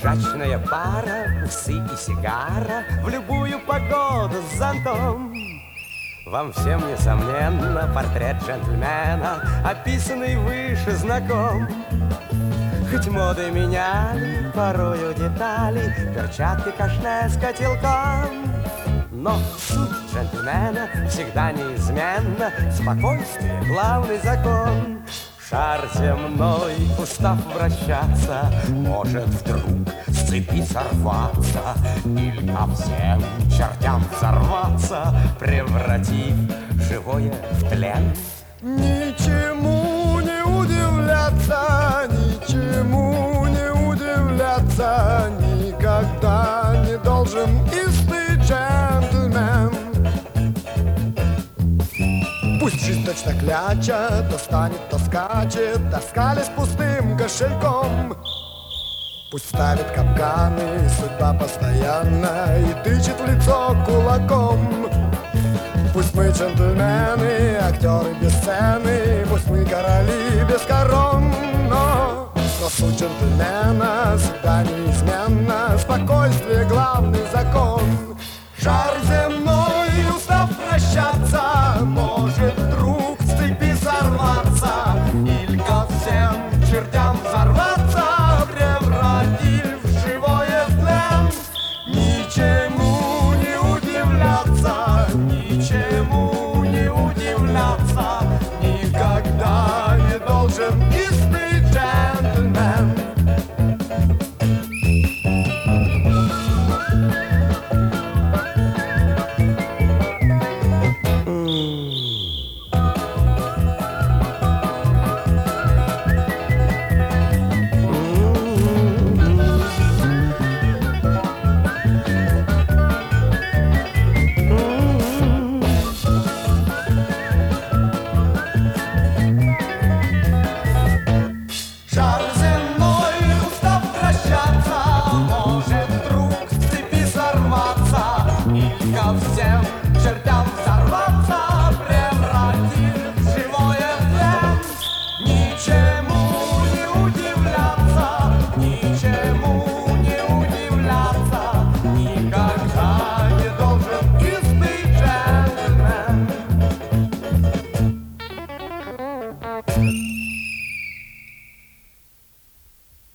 Пиджачная пара, усы и сигара, в любую погоду с зонтом. Вам всем, несомненно, портрет джентльмена, описанный выше, знаком. Хоть моды меняли, порою детали, перчатки кашне с котелком. Но суть джентльмена всегда неизменна, спокойствие — главный закон. Шар земной, устав вращаться, может вдруг с цепи сорваться или ко всем чертям взорваться, превратив живое в тлен. Ничему не удивляться, ничему не удивляться, никогда не должен истый джентльмен. Пусть жизнь точно кляча, то станет, то скачет, таскались пустым кошельком. Пусть ставит капканы судьба постоянно и тычет в лицо кулаком. Пусть мы джентльмены, актеры без сцены, пусть мы короли без корон, но суть джентльмена всегда неизменно, спокойствие — главный закон.